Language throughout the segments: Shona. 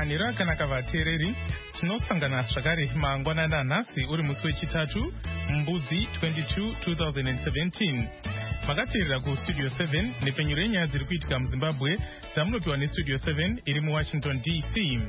manhero akanaka vateereri, tinosangana zvakare mangwanani nhasi uri musi wechitatu mbudzi 22 2017. Makateerera kustudio 7 nepfenyuro yenyaya dziri kuitika muZimbabwe dzamunopiwa nestudio 7 iri muWashington DC.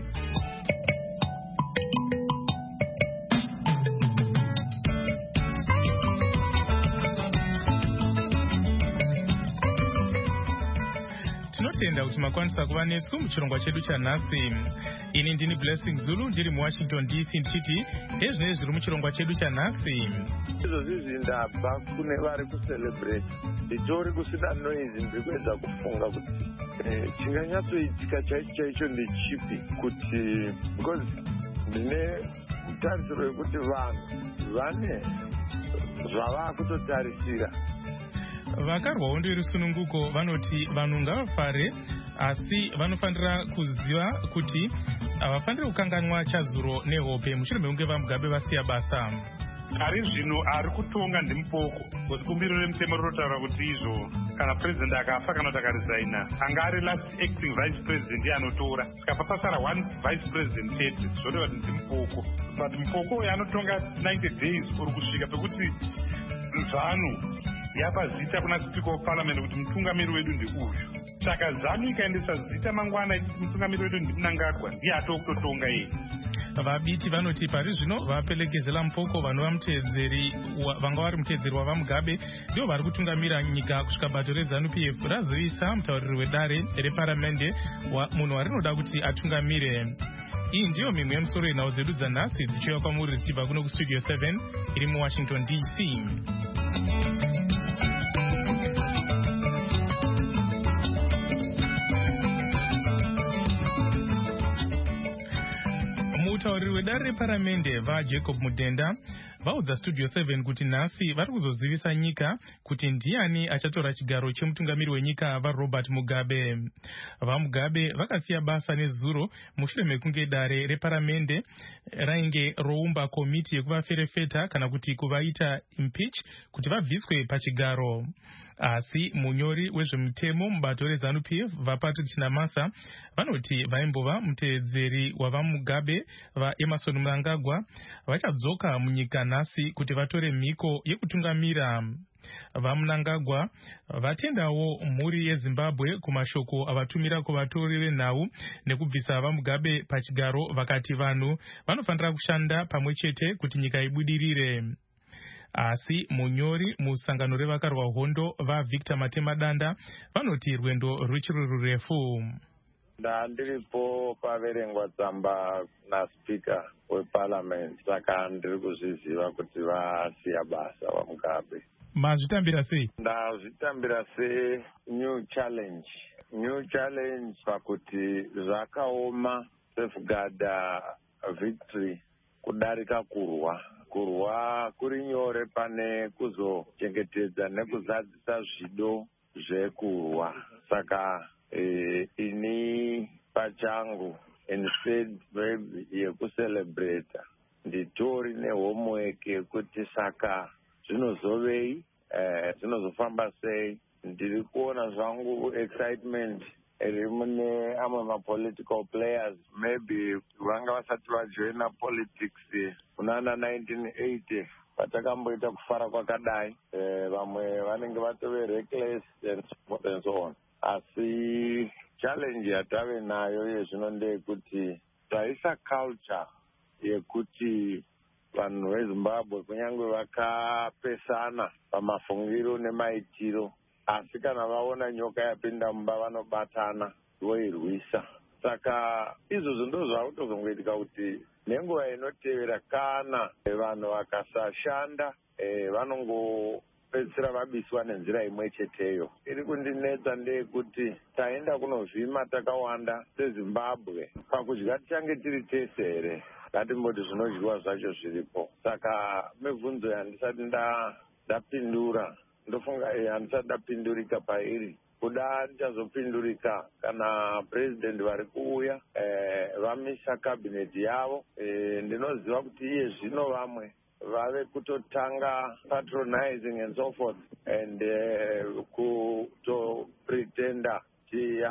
Tinotenda kuti makwanisa kuva nesu muchirongwa chedu chanhasi. Ini ndini Blessing Zulu ndiri muWashington DC ndichiti ezvinezvi zviri muchirongwa chedu chanhasi. Izvozvi zvindabva kune vari kucelebrate. Nditori kusina noise ndiri kuedza kufunga kuti chinganyatsoitika chaicho ndechipi kuti because ndine mutarisiro wekuti vanhu vane zvava kutotarisira. Vakarwawo nderusununguko vanoti vanhu ngavafare, asi vanofanira kuziva kuti havafaniri kukanganwa chazuro nehope mushure mekunge vaMugabe vasiya basa. Ari zvino ari kutonga ndimupoko kuti kumbiro remutemo rinotaura kuti izvo kana president akafa kana kuti akaresigna anga ari last acting vice president anotora saka pasara one vice president chete zvoreva kuti ndimupoko, but mupoko uyu anotonga 90 days uri kusvika pekuti ZANU yapa zita kuna speaker of parliament kuti mutungamiri wedu ndeuyu. Saka ZANU ikaendesa zita mangwana mutungamiri wedu ndiMnangagwa ndiye atokutotonga iye. Vabiti vanoti pari zvino vapelekezela mupoko vanova muteedzeri vanga vari muteedzeri wavaMugabe ndivo vari kutungamira nyika kusvika bato reZANU-PF razivisa mutauriri wedare reparamende munhu warinoda kuti atungamire. Iyi ndiyo mimwe yemusoro yenhau dzedu dzanhasi dzichiuya kwamuri dzichibva kuno kustudio 7 iri muWashington DC. Mutauriri wedare reparamende vaJacob Mudenda vaudza studio 7 kuti nhasi vari kuzozivisa nyika kuti ndiani achatora chigaro chemutungamiri wenyika vaRobert Mugabe. VaMugabe vakasiya basa nezuro mushure mekunge dare reparamende rainge roumba komiti yekuvaferefeta kana kuti kuvaita impeach kuti vabviswe pachigaro. Asi munyori wezvemutemo mubato reZANU-PF vaPatrick Chinamasa vanoti vaimbova muteedzeri wavaMugabe vaEmerson Mnangagwa vachadzoka munyika nhasi kuti vatore mhiko yekutungamira. VaMnangagwa vatendawo mhuri yeZimbabwe kumashoko avatumira kuvatori venhau nekubvisa vaMugabe pachigaro, vakati vanhu vanofanira kushanda pamwe chete kuti nyika ibudirire. Asi munyori musangano revakarwa hondo vaVictor Matemadanda vanoti rwendo ruchiri rurefu. Ndandiripo paverengwa tsamba naSpeaker weParliament, saka ndiri kuzviziva kuti vasiya basa vaMugabe. Mazvitambira sei? Ndazvitambira new challenge pakuti zvakaoma safeguarda victory kudarika kurwa kuri nyore pane kuzochengetedza nekuzadzisa zvido zvekurwa. Saka ini pachangu instead maybe yekucelebrata nditori nehomework yekuti saka zvinozovei, zvinozofamba sei. Ndiri kuona zvangu excitement iri mune amwe mapolitical players maybe vanga vasati vajoina politics kunana 1980 patakamboita kufara kwakadai, vamwe vanenge vatove reckless and so on. Asi challenge yatave nayo yezvino ndeyekuti taisa culture yekuti vanhu veZimbabwe kunyange vakapesana pamafungiro nemaitiro, asi kana vaona nyoka yapinda mumba vanobatana voirwisa. Saka izvozvo ndo zvakutozongoitika kuti nenguva inotevera kana vanhu vakasashanda vanongopedzisira vabiswa nenzira imwe cheteyo. Iri kundinetsa ndeyekuti taenda kunovhima takawanda seZimbabwe pakudya tichange tiri tese here, ngatimboti zvinodyiwa zvacho zviripo. Saka mibvunzo yandisati ndapindura ndofunga handisati ndapindurika pairi. Kuda ndichazopindurika kana president vari kuuya vamisa cabinet yavo. Ndinoziva kuti iye zvino vamwe vave kutotanga patronizing and so forth and kutopretenda kuti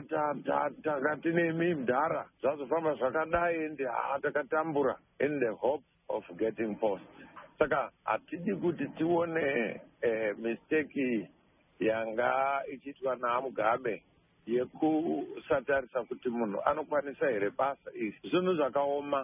takatine mudhara zvazofamba zvakadai ende takatambura in the hope of getting post. Saka hatidi kuti tione mistake yanga ichiitwa naMugabe yekusatarisa kuti munhu anokwanisa here basa izvi. Zvinhu zvakaoma.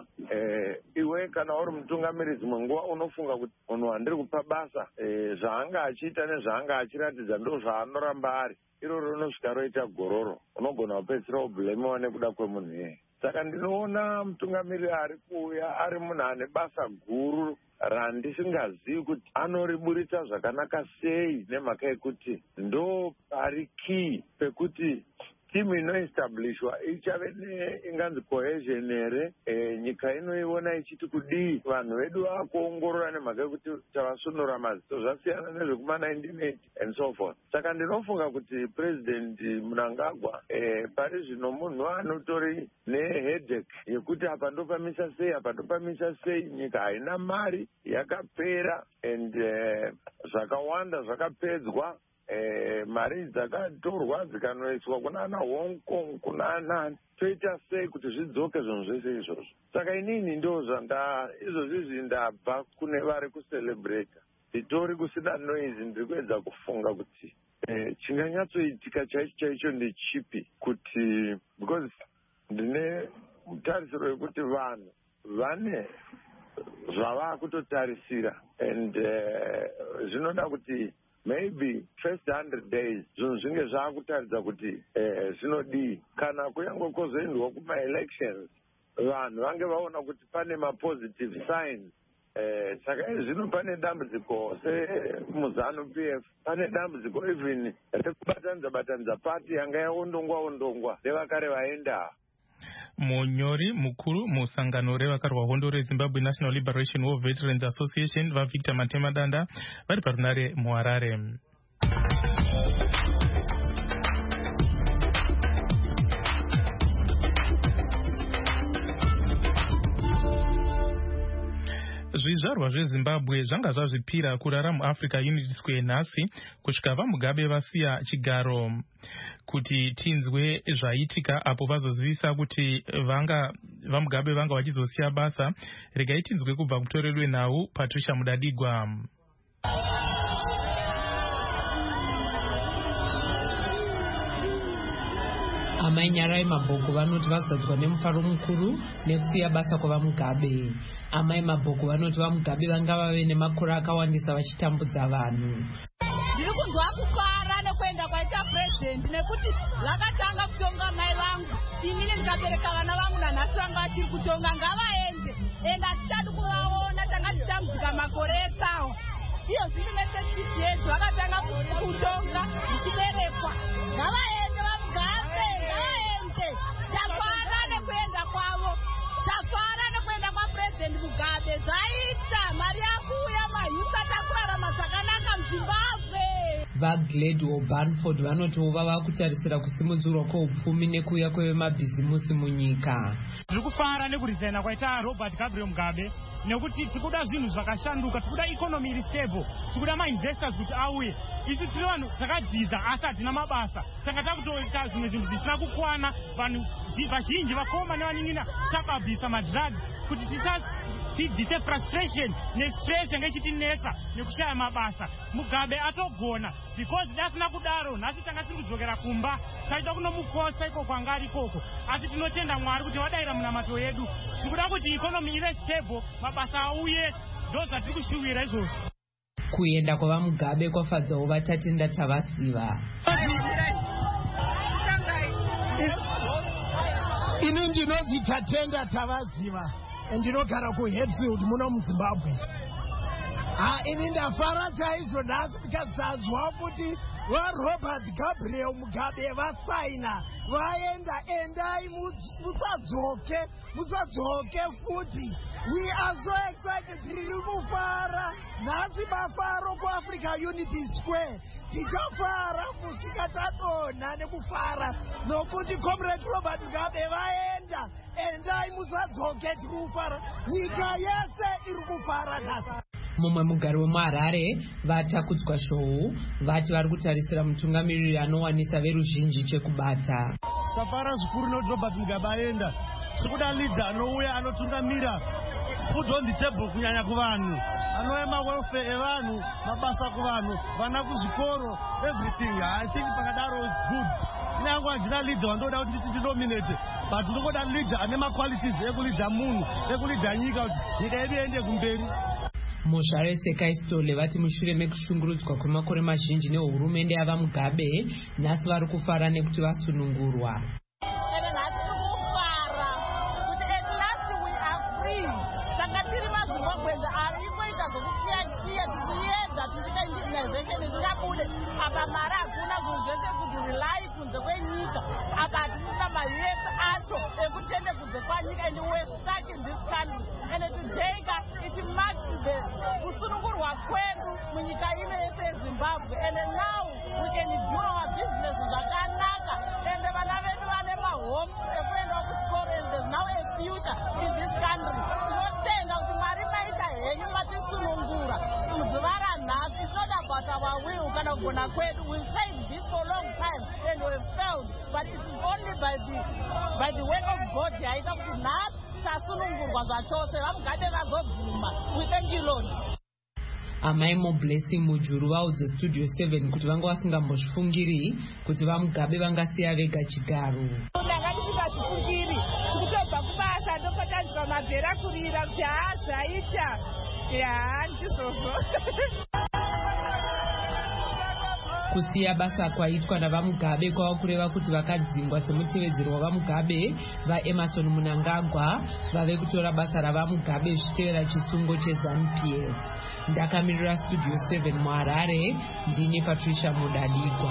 Iwe kana uri mutungamiri dzimwe nguva unofunga kuti munhu handiri kupa basa zvaanga achiita nezvaanga achiratidza ndo zvaanoramba ari. Iroro rinosvika roita gororo. Unogona kupedzisira kubhulemewa nekuda kwemunhu iyeye. Saka ndinoona mutungamiri ari kuuya ari munhu ane basa guru randisingazivi kuti anoriburitsa zvakanaka sei, nemhaka yekuti ndo pari key pekuti timu inoestablishwa ichave inganzi cohesion here, nyika inoiona ichiti kudii, vanhu vedu vakuongorora nemhaka yekuti tavasunura mazito zvasiyana nezvekuma 1980 and so forth. Saka ndinofunga kuti President Mnangagwa pari zvino munhu anotori neheadache yekuti apa ndopamisa sei, apa ndopamisa sei, nyika haina mari, yakapera and zvakawanda zvakapedzwa. Mari dzakatorwa dzikanoiswa kuna Hong Kong, kuna anani, toita sei kuti zvidzoke zvinhu zvese izvozvo. Saka inini ndo izvozvi ndabva kune vari kucelebrata. Nditori kusina noise, ndiri kuedza kufunga kuti chinganyatsoitika chaicho ndechipi, kuti because ndine mutarisiro yekuti vanhu vane zvava kutotarisira and zvinoda kuti maybe first 100 days zvinhu zvinge zvakutaridza kuti zvinodii. Kana kuyange kwozoendwa kuma-elections vanhu vange vaona kuti pane ma-positive signs. Saka zvino pane dambudziko semuZANU-PF, pane dambudziko even rekubatanidza pati yanga yaondongwa nevakare vaenda. Munyori mukuru musangano revakarwa hondo reZimbabwe National Liberation War Veterans Association vaVictor Matemadanda vari parunare muHarare. Zvizvarwa zveZimbabwe zvanga zvazvipira kurara muAfrica Unity Square nhasi kusvika vaMugabe vasiya chigaro. Kuti tinzwe zvaitika apo vazozivisa kuti vaMugabe vanga vachizosiya basa, regai tinzwe kubva mutoreri wenhau Patricia Mudadigwa. Amai Nyarai Mabhoko vanoti vazadzwa nemufaro mukuru nekusiya basa kwavaMugabe. Amai Mabhoko vanoti vaMugabe vanga vave nemakore akawandisa vachitambudza vanhu. Ndiri kunzwa kufara nekuenda kwaita president nekuti vakatanga kutonga mai vangu, inini ndikabereka vana vangu nanhasi vanga vachiri kutonga. Ngavaende ende hatitadi kuvaona, tanga titambudzika makore esawa. Iyo zviri necessity yedu, vakatanga kutonga ndichiberekwa. Ngavaende vaMugabe, ngavaende. Tafara nekuenda kwavo, tafara nekuenda kwaPresident Mugabe. Zvaita mari yakuuya, mahisa takurarama zvakanaka muZimbabwe. VaGlade Banford vanotiwo vava kutarisira kusimudzirwa kweupfumi nekuuya kwevemabhizimusi munyika. Tiri kufara nekurizaina kwaita Robert Gabriel Mugabe nekuti tikuda zvinhu zvakashanduka, tikuda economy iri stable, tikuda ma-investors kuti auye. Isi tiri vanhu takadzidza asi hatina mabasa, saka takutoita zvimwe zvinhu zvisina kukwana. Vanhu vazhinji vakoma nevanin'ina takabvisa madrugs kuti tidzise frustration nestress yanga ichitinetsa nekushaya mabasa. Mugabe atogona because dasina kudaro nhasi tanga tiri kudzokera kumba, taida kunomukosa ikoko anga ari ikoko, asi tinotenda Mwari kuti wadaira munamato yedu. Tikuda kuti economy ive stable, mabasa auye, ndo zvatiri kushuwira izvozvo. Kuenda kwavaMugabe kwafadzawo vatatenda Tavasiva. Ini ndinonzi Tatenda Tavaziva ndinogara kuHatfield muno muZimbabwe. Ini ndafara chaizvo nhasi ndikazadzwa kuti vaRobert Gabriel Mugabe vasaina vaenda. Endai musadzoke futi. We are so excited. Tiri kufara nhasi, mafaro kuAfrica Unity Square. Tikafara kusika tadonha nekufara nokuti Comrade Robert Mugabe vaenda. Endai musadzoke, tiri kufara. Nyika yese iri kufara nhasi. Mumwe mugari wemuHarare vatakudzwa shou vati vari kutarisira mutungamiriri anowanisa veruzhinji chekubata. Safara zvikuru nekuti Robert Mugabe aenda sikuda leader anouya anotungamira food on the table kunyanya kuvanhu anoema welfare evanhu mabasa kuvanhu vana kuzvikoro everything. I think pakadaro is good. Inyango handina leader wandoda kuti ndinominate but ndoda leader ane qualities ekulidha munhu ekulidha nyika kuti nyika yedu iende kumberi. Muzvare Sekaistole vati mushure mekushungurudzwa kwemakore mazhinji nehurumende yava Mugabe nhasi vari kufara nekuti vasunungurwa. Apa mari hakuna kuzvese kuti rely kunze kwenyika apa hatisina ma-US acho ekuti tiende kunze kwanyika and we're stuck in this country and today it marks the kusunungurwa kwedu munyika ino yese yeZimbabwe and now we can do our business zvakanaka and vana vedu vane mahomes ekuendawo kuchikoro and there's now a future in this country. Tinotenda kuti Mwari maita henyu matisunungura muzuva ranhasi. It's not about our will kana kugona kwedu. We've tried this for a long time and we've failed, but it is only by the work of God yaita kuti nhasi tasunungurwa zvachose vaMugabe vazobvuma. We thank you Lord. Amai Blessing Mujuru vaudze Studio 7 kuti vanga vasingambozvifungiri kuti vaMugabe vangasiya vega chigaro. Ndakazvifungiri chikutobva kubasa ndopatanzwa mabhera kurira kuti zvaita ndizvozvo. Kusiya basa kwaitwa navaMugabe kwava kureva kuti vakadzingwa semutevedzeri wavaMugabe vaEmerson Mnangagwa vave kutora basa ravaMugabe zvichitevera chisungo cheZANU-PF. Ndakamirira Studio 7 muHarare, ndini Patricia Mudadigwa.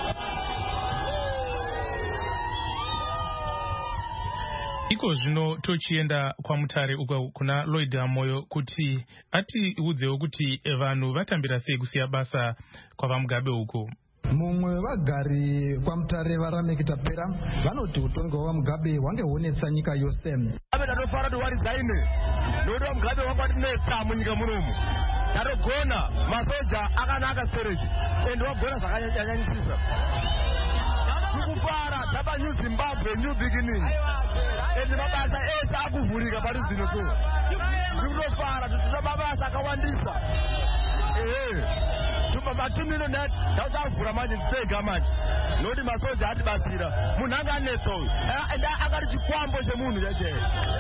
Iko zvino tochienda kwaMutare uko kuna Lloyd Moyo kuti atiudzewo kuti vanhu vatambira sei kusiya basa kwavaMugabe uko. Mumwe vagari kwaMutare varamekita pera vanoti utongi hwaMugabe hwange honetsa nyika yose. Tatofara tiwarizaine nokuti vaMugabe wakwatinetsa munyika munomu. Tatogona masoja akanaka sereji ende wagona zvakanyanyisisa. Tikufara tapa New Zimbabwe, new beginning. Ende mabasa ese akuvhurika pari zvino so. Tikutofara tinoda mabasa akawandisa. Matumino tausavhura manje tega manje nokuti masoja atibatsira munhu anga anetsa uyu ende akati chikwambo chemunhu chaichaicho.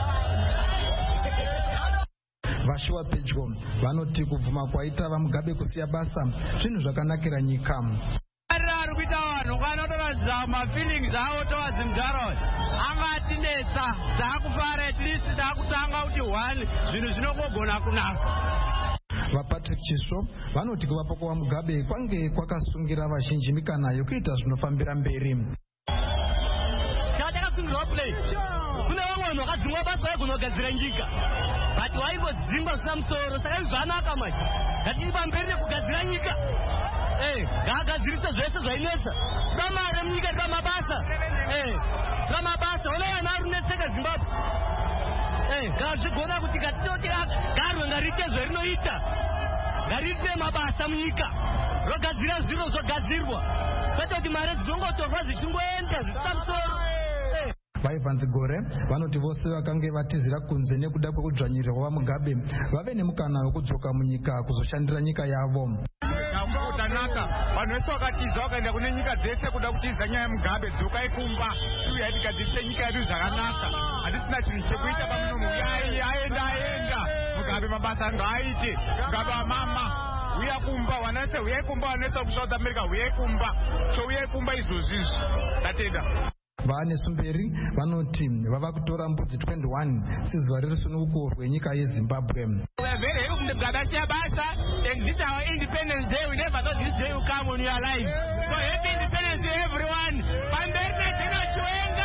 Vashiwa pedyo vanoti kubvuma kwaita vaMugabe kusiya basa zvinhu zvakanakira nyika. Ari kuita vanhu kwanotoradza mafeelings avo towards mugaro angatinetsa taakufara at least taakutanga kuti one zvinhu zvinongogona kunaka. VaPatrick Chisvo vanoti kuvapo kwaMugabe kwange kwakasungira vazhinji mikana yokuita zvinofambira mberi. Chakasungira play kune vamwe vanhu vakadzingwa basa rekunogadzira nyika but vaimbodzingwa zvisina musoro saka zvanaka manje ngatiri pamberi nekugadzira nyika. Gaagadzirise zvese zvainetsa toda mari munyika toda mabasa toda mabasa ona vanhu vari kunetseka Zimbabwe. Kana zvichigona kuti katitoti garwe ngariite zverinoita ngariite mabasa munyika rogadzira zviro zvogadzirwa kwete kuti mari dzinongotorwa zvichingoenda zvisina musoro. VaEvans Gore vanoti vose vakange vatizira kunze nekuda kwekudzvanyirwa kwaMugabe vave nemukana wekudzoka munyika kuzoshandira nyika yavo. Utanaka vanhu vese vakatiza vakaenda kune nyika dzese kuda kutiza nyaya yaMugabe dzokai kumba tiuya tigadzirise nyika yedu zvakanaka. Hatisina chinhu chekuita pamunomu aenda Mugabe mabasa ngaaite. Mugabe amama uya kumba wanese uyai kumba wanese kuSouth America uyai kumba so uyai kumba izvozvizvi tatenda. Vane Sumberi vanoti vava kutora mbudzi 21 sezuva rerusununguko rwenyika yeZimbabwe. We are very happy with Mugabe kusiya basa and this is our Independence Day. We never thought this day will come when we are alive. So happy Independence Day everyone. Pamberi Tina Chwenga.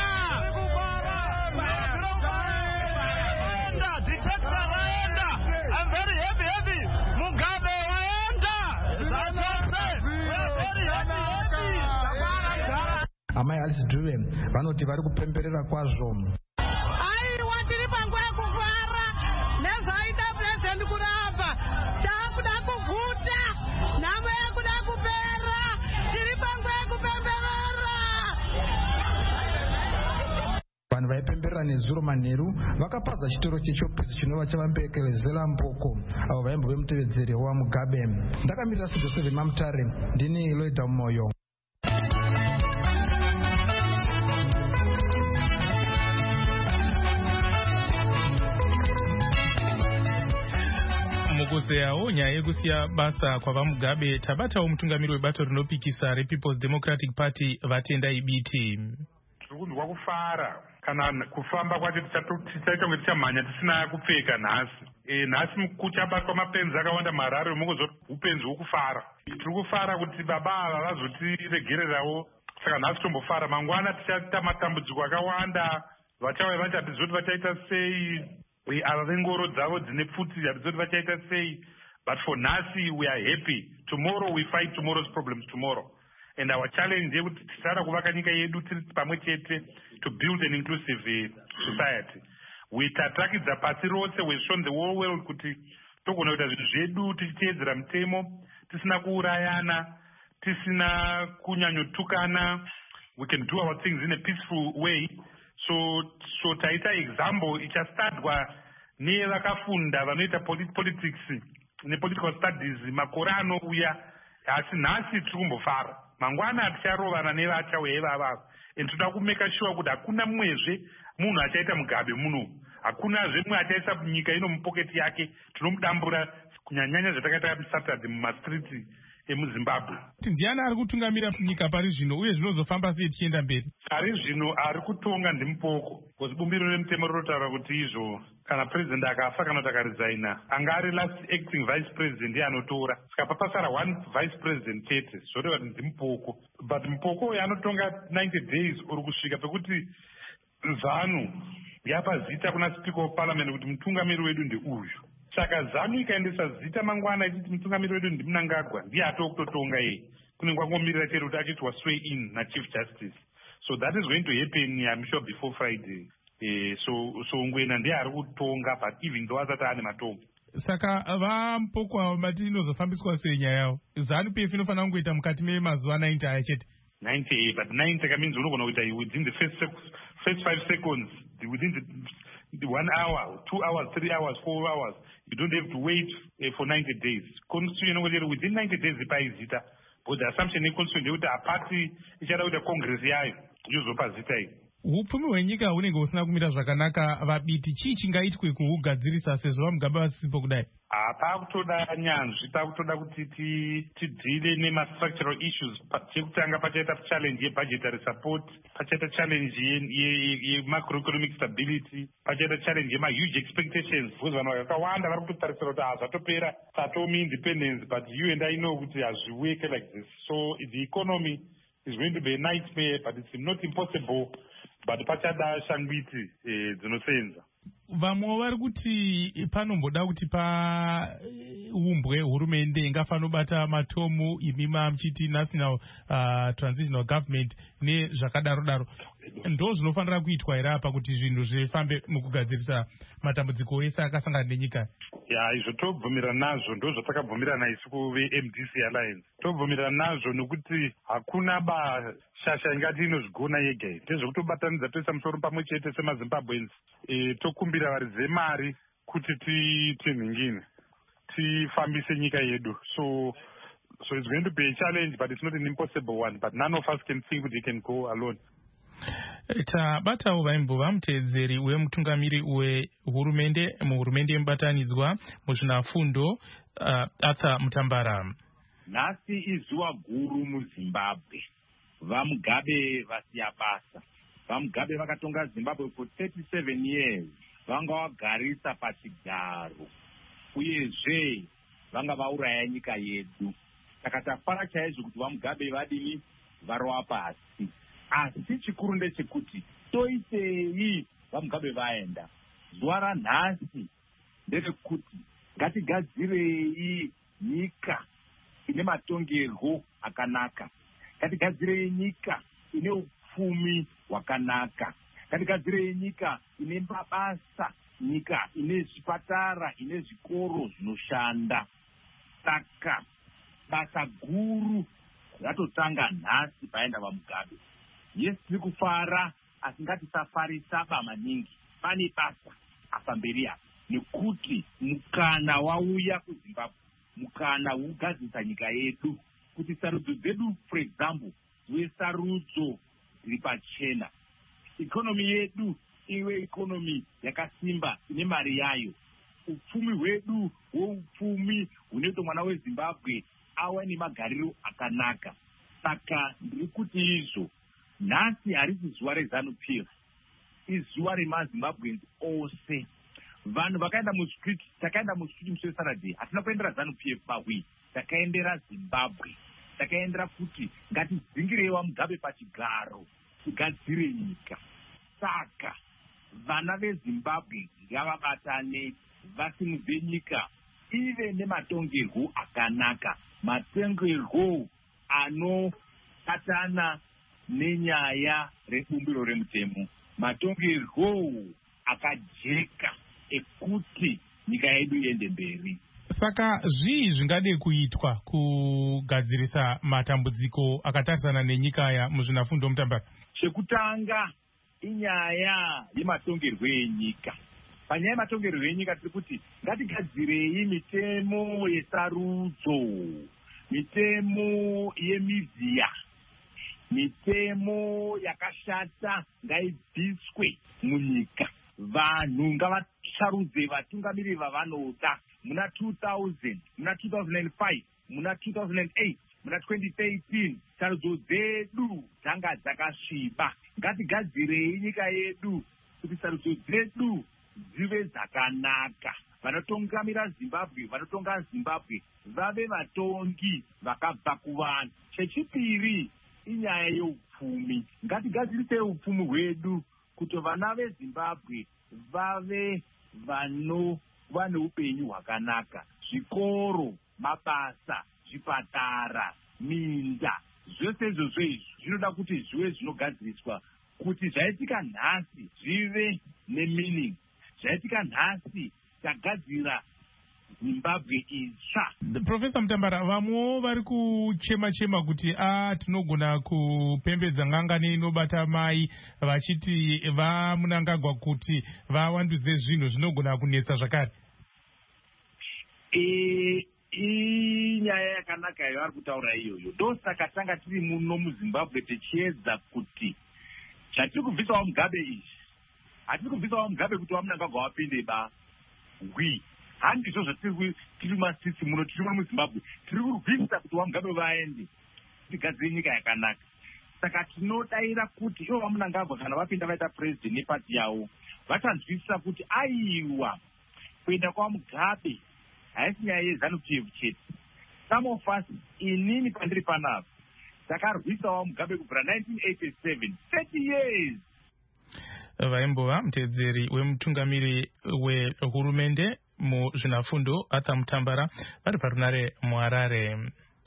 I'm very happy. Mugabe waenda. Amai Alice Dube vanoti vari kupemberera kwazvo. Aiwa tiri panguva yekufara nezvaita president kurapa nezuro manheru vakapadza chitoro chechopisi chinova chavambekelezera mboko avo vaimbo vemutevedzeri waMugabe. Ndakamirira Studio 7 Mamutare, ndini Loida Moyo. mukuzeyawo nyaya yekusiya basa kwavaMugabe, tabatawo mutungamiri webato rinopikisa rePeople's Democratic Party Vatendai Biti. Tiri kunzwa kufara kana kufamba kwacho tichaita kunge tichamhanya tisina kupfeka nhasi. Nhasi kuchabatwa mapenzi akawanda mararo mungozoti upenzi hwokufara. Tiri kufara kuti baba ava vazotiregererawo, saka nhasi tombofara. Mangwana tichaita matambudziko akawanda, vachauya vachati vachaita sei, ava vengoro dzavo dzine pfutsi hatizoti vachaita sei. But for nhasi we are happy. Tomorrow we fight tomorrow's problems tomorrow. And our challenge is kuti tisada kuvaka nyika yedu tiri pamwe chete to build an inclusive society. Tatakidza pasi rose, we've shown the whole world kuti togona kuita zvinhu zvedu tichiteedzera mutemo, tisina kuurayana, tisina kunyanyotukana. We can do our things in a peaceful way. So taita example ichastadwa nevakafunda vanoita politics nepolitical studies makore anouya. Asi nhasi tiri kumbofara, mangwana ticharovana nevachauya ivava. And toda kumeka sure kuti hakuna mumwezve munhu achaita Mugabe muno, hakunazve mumwe achaisa nyika ino mupoketi yake. Tinomudambura kunyanyanya zvatakaita Saturday mumastreet emuZimbabwe. Ndiani ari kutungamira nyika pari zvino uye zvinozofamba sei tichienda mberi? Pari zvino ari kutonga ndimupoko, because bumbiro remutemo rinotaura kuti izvo kana president akafa kana kuti akaresigna anga ari last acting vice president ndiye anotora. Saka papasara one vice president chete, zvoreva kuti ndimupoko. But mupoko uyu anotonga 90 days uri kusvika pekuti ZANU yapa zita kuna speaker of parliament kuti mutungamiri wedu ndeuyu. Saka ZANU ikaendesa zita mangwana ichiti mutungamiri wedu ndiMnangagwa, ndiye atokutotonga yeye. Kunenge kwangomirira chete kuti achiti swear in naChief Justice. So that is going to happen, I'm sure, before Friday. So Ngwena ndiye ari kutonga, but even though asati ane matongo. Saka vampoko mati inozofambiswa sei nyaya yavo? ZANU PF inofanira kungoita mukati memazuva 90 aya chete. 90, but 90 means unogona kuita within the first 5 seconds, within the 1 hour, 2 hours, 3 hours, 4 hours. You don't have to wait for 90 days. Constitution within 90 days ipaizita. But the assumption is constitution that a party ichada kuita congress yayo yozopa zita iyi. Upfumi hwenyika hunenge husina kumira zvakanaka. Vabiti chii chingaitwe kuhugadzirisa sezvo vaMugabe vasisipo kudai? Pakutoda nyanzvi, pakutoda kuti tidhile nemastructural issues. Chekutanga pachaita challenge yebudgetary support, pachaita challenge yemacroeconomic stability, pachaita challenge yemahuge expectations. Because vanhu vakawanda vari kutotarisira kuti hazvatopera tatomi independence, but you and I know kuti hazviwork like this. So the economy is going to be a nightmare, but it's not impossible. But pachada shangwiti dzinosenza. Vamwe vari kuti panomboda kuti paumbwe hurumende ingafanira kubata matomu imima mchiti national transitional government nezvakadaro daro. Ndo zvinofanira kuitwa here apa kuti zvinhu zvifambe mukugadzirisa matambudziko ese akasangana nenyika? Izvo tobvumirana nazvo, ndo zvatakabvumirana isu kuveMDC Alliance. Tobvumirana nazvo nekuti hakuna shasha ingati inozvigona yega. Ndezvokutobatanidza toisa musoro pamwe chete semaZimbabweans. Tokumbira varidze mari kuti tinhingine tifambise nyika yedu. So it's going to be a challenge, but it's not an impossible one. But none of us can think that we can go alone. Tabatawo vaimbo vamutevedzeri wemutungamiri wehurumende muhurumende yemubatanidzwa muzvinafundo Arthur Mutambara. Nhasi izuva guru muZimbabwe. VaMugabe vasiya basa. VaMugabe vakatonga Zimbabwe for 37 years. Vanga vagarisa pachigaro. Uyezve vanga vauraya nyika yedu. Saka tafara chaizvo kuti VaMugabe vadini varova pasi. Asi chikuru ndechekuti toitei VaMugabe vaenda. Zuva ranhasi nderekuti ngatigadzirei nyika ine matongerwo akanaka. Ngatigadzirei nyika ine upfumi hwakanaka. Ngatigadzirei nyika ine mabasa, nyika ine zvipatara, ine zvikoro zvinoshanda. Saka basa guru ratotanga nhasi paenda VaMugabe. Yes, tiri kufara, asi ngatisafarisaba maningi. Pane basa apa mberi apa, nekuti mukana wauya kuZimbabwe, mukana wokugadzirisa nyika yedu, kuti sarudzo dzedu for example dzive sarudzo dziri pachena, ikonomi yedu iwe ikonomi yakasimba ine mari yayo, upfumi hwedu hwoupfumi hunoita mwana weZimbabwe ava nemagariro akanaka. Saka ndiri kuti izvo nhasi harisi zuva reZANU-PF, izuva remaZimbabweans ose. Vanhu vakaenda mustreet, takaenda mustreet musi weSaturday, hatina kuendera ZANU-PF bahwi, takaendera Zimbabwe, takaendera kuti ngatidzingireyi vaMugabe pachigaro tigadzire nyika. Saka vana veZimbabwe ngavabatane, vasimudze nyika ive nematongerwo akanaka, matongerwo anobatana nenyaya rebumbiro remutemo, matongerwo akajeka ekuti nyika yedu iende mberi. Saka zvii zvingade kuitwa kugadzirisa matambudziko akatarisana nenyika ya muzvinafundo Mutambara? Chekutanga inyaya yematongerwo enyika. Panyaya yematongerwo enyika tiri kuti ngatigadzirei mitemo yesarudzo, mitemo yemiziya, mitemo yakashata ngaibviswe munyika. Vanhu ngavasarudze vatungamiriri vavanoda muna 2000, muna 2005, muna 2008, muna 2013. Sarudzo dzedu dzanga dzakasviba. Ngatigadzirei nyika yedu kuti sarudzo dzedu dzive dzakanaka. Vanotungamira Zimbabwe, vanotonga Zimbabwe vave vatongi vakabva kuvanhu. Chechipiri inyaya yeupfumi. Ngatigadzirisei upfumi hwedu kuti vana veZimbabwe vave vanova neupenyu hwakanaka. Zvikoro, mabasa, zvipatara, minda, zvose izvozvo izvi zvinoda kuti zvive zvinogadziriswa kuti zvaitika nhasi zvive nemeaning. Zvaitika nhasi tagadzira Zimbabwe itsva. Profesa Mutambara, vamwewo vari kuchema kuti tinogona kupembedza ngangani inobata mai, vachiti vaMunangagwa kuti vawandudze zvinhu zvinogona kunetsa zvakare. Inyaya yakanaka yavari kutaura iyoyo. Ndosaka tanga tiri muno muZimbabwe tichiedza kuti zvatiri kubvisawo Mugabe izvi, hatiri kubvisawo Mugabe kuti vaMunangagwa vapinde bahwi. Handizvo zvatiri masisi muno, tiri muno muZimbabwe tiri kubvisa kuti vaMugabe vaende tigadzire nyika yakanaka. Saka tinodaira kuti ivo vaMunangagwa kana vapinda vaita president nepati yavo vatanzwisisa kuti aiwa kuenda kwaMugabe haisi nyaya yeZANU-PF chete. Some of us, inini pandiri panapa, takarwisawo Mugabe kubvira 1987, 30 years. Vaimbova mutedzeri wemutungamiri wehurumende muzvinafundo Arthur Mutambara vari parunare muHarare.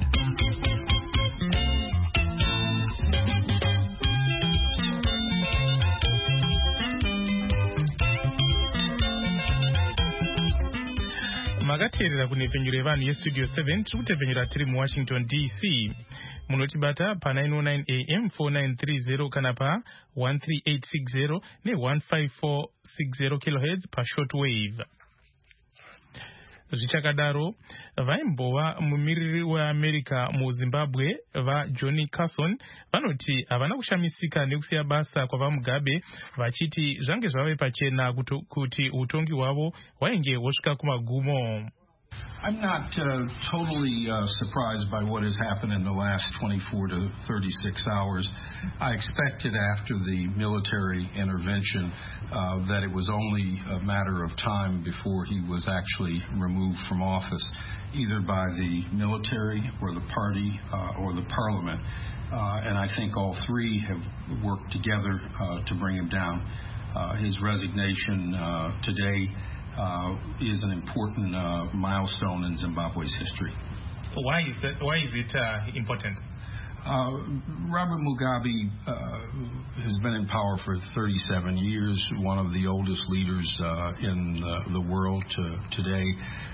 Makateerera kunepfenyuro yevanhu yestudio 7 tiri kutepfenyura tiri muWashington DC. Munotibata pa 909 AM 4930 kana pa 13860 ne15460 kHz pa shortwave. Zvichakadaro, vaimbova mumiriri weAmerica muZimbabwe vaJohnny Carson vanoti havana kushamisika nekusiya basa kwavaMugabe, vachiti zvange zvave pachena kuti utongi hwavo hwainge hwosvika kumagumo. I'm not totally surprised by what has happened in the last 24 to 36 hours. I expected after the military intervention that it was only a matter of time before he was actually removed from office, either by the military or the party or the parliament. And I think all three have worked together to bring him down. His resignation today is an important milestone in Zimbabwe's history. Why is that? Why is it important? Robert Mugabe has been in power for 37 years, one of the oldest leaders in the world today.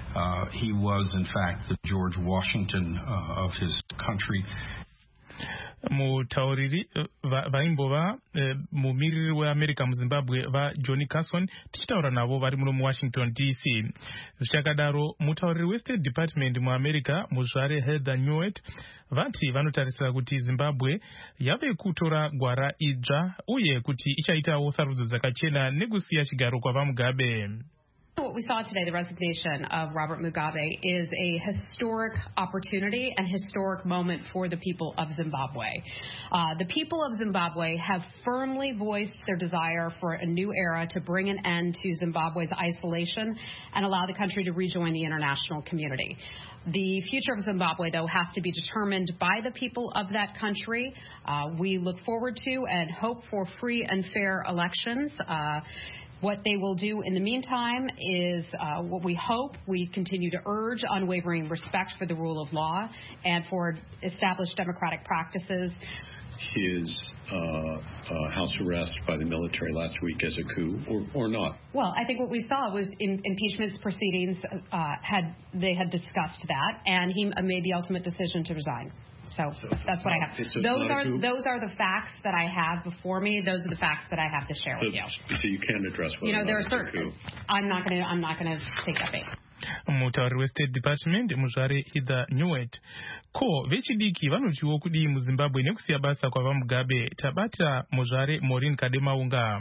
He was, in fact, the George Washington of his country. mutauriri vaimbova mumiriri weAmerica muZimbabwe vaJohnny Carson tichitaura navo vari muno muWashington DC. Zvichakadaro mutauriri weState Department muAmerica muzvare Heather Nauert vati vanotarisira kuti Zimbabwe yave kutora gwara idzva uye kuti ichaitawo sarudzo dzakachena nekusiya chigaro kwavaMugabe. What we saw today, the resignation of Robert Mugabe, is a historic opportunity and historic moment for the people of Zimbabwe. The people of Zimbabwe have firmly voiced their desire for a new era to bring an end to Zimbabwe's isolation and allow the country to rejoin the international community. The future of Zimbabwe, though, has to be determined by the people of that country. We look forward to and hope for free and fair elections. What they will do in the meantime is what we hope. We continue to urge unwavering respect for the rule of law and for established democratic practices. His house arrest by the military last week as a coup or not? Well, I think what we saw was in impeachment proceedings they had discussed that, and he made the ultimate decision to resign. So that's what I have. Those are the facts that I have before me. Those are the facts that I have to share with you. So you can address whether there are certain. I'm not going to take that bait. Mutauriri weState Department muzvare Heather Nauert. Ko vechidiki vanochiwo kudi muZimbabwe nekusiya basa kwavaMugabe. Tabata muzvare Maureen Kademaunga.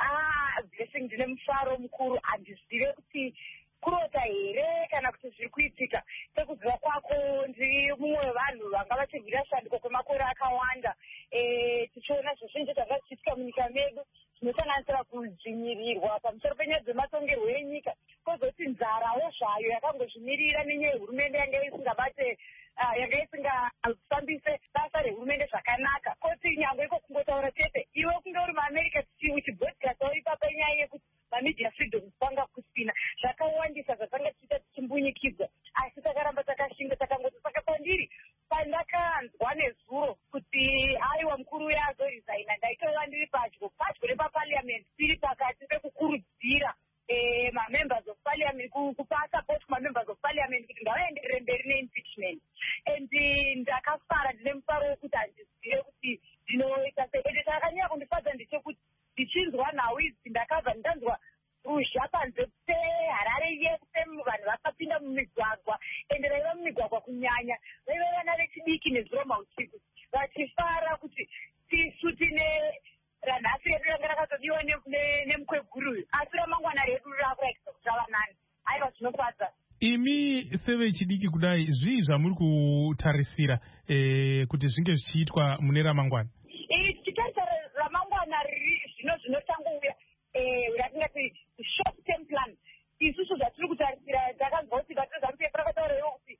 Blessing ndine mufaro mukuru andizive kuti kurota here kana kuti zviri kuitika. Sekuziva kwako ndiri mumwe wevanhu vanga vachibvira shanduko kwemakore akawanda. Tichiona zvizhinji zvanga zvichiitika munyika medu zvinosanganisira kudzvinyirirwa pamusoro penyaya dzematongerwo enyika, kwozoti nzarawo zvayo yakangozvimirira nenyaya yehurumende yanga isingabate yanga isingafambise basa rehurumende zvakanaka. Koti nyangwe iko kungotaura chete iwe kunge uri muAmerica uchibhodhikastawo ipapo nyaya yekuti mamedia freedom panga kusina zvakawandisa zvakanga tichita tichimbunyikidzwa, asi takaramba takashinga takangoti saka pandiri pandakanzwa nezuro kuti aiwa mukuru uya azorizaina ndaitova ndiri padyo nepapaliamend tiri pakati pekukurudzira mamembers of parliament kupa support kumamembers of parliament kuti ngavaenderere mberi neimpeachment, and ndakafara ndine mufaro wekuti handizive kuti ndinoita sei. Ende chakanyanya kundifadza ndechekuti ndichinzwa nhau idzi ndakabva ndanzwa ruzha panze peHarare yesu vanhu vakapinda mumigwagwa, ende vaiva mumigwagwa kunyanya vaiva vana vechidiki nezuro mausiku vachifara kuti tisu tine ranhasi redu ranga rakazodiwa nemukweguru, asi ramangwana redu raakurakisa kuti rava nani. Aiva zvinofadza. Imi sevechidiki kudai zvii zvamuri kutarisira kuti zvinge zvichiitwa mune ramangwana? Tichitarisa ramangwana riri zvinotangouya ratingati short term plan. Isusu zvatiri kutarisira takanzwa kuti vatozamupia rakataurawo kuti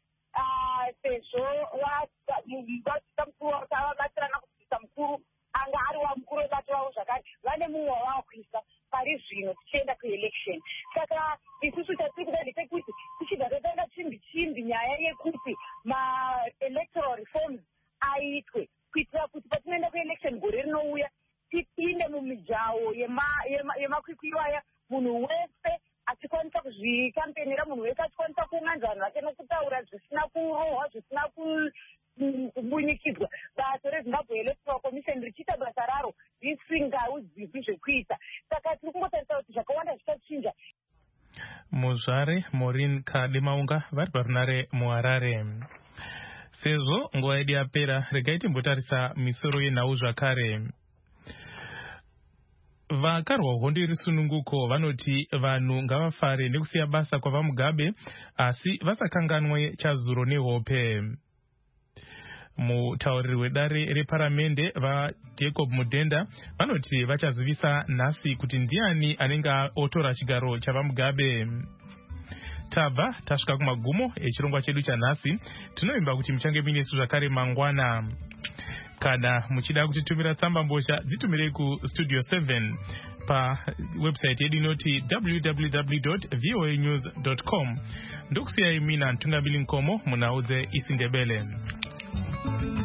sezvo mukuru tavabatsirana kudzidzisa mukuru anga ari wamukuru webato wavo zvakare vane mumwe wavakuisa pari zvino tichienda kuelection. Saka isusu tatiri kuda ndechekuti tichibva tatanga chimbi nyaya yekuti ma-electoral reforms aitwe kuitira kuti patinoenda kuelection gore rinouya tipinde mumijaho yemakwikwiyo aya, munhu wese achikwanisa kuzvikampenera, munhu wese achikwanisa kuunganidza vanhu vake nokutaura zvisina kurohwa zvisina kumbunyikidzwa. Bato reZimbabwe Electoral Commission richiita basa raro risingaudzipi zvekuita. Saka tiri kungotarisa kuti zvakawanda zvichachinja. Muzvare Maureen Kademaunga vari parunare muHarare. Sezvo nguva yedu yapera, regai timbotarisa misoro yenhau zvakare. Vakarwa hondo risununguko vanoti vanhu ngavafare nekusiya basa kwavaMugabe, asi vasakanganwe chazuro nehope. Mutauriri wedare reparamende vaJacob Mudenda vanoti vachazivisa nhasi kuti ndiani anenge otora chigaro chavaMugabe. Tabva tasvika kumagumo echirongwa chedu chanhasi. Tinovimba kuti muchange muinesu zvakare mangwana. Kana muchida kutitumira tsamba mbozha dzitumirei kustudio 7 pawebsite yedu inoti www.voanews.com. Ndokusiyai mina Ntungamili Nkomo munhau dzeIsindebele.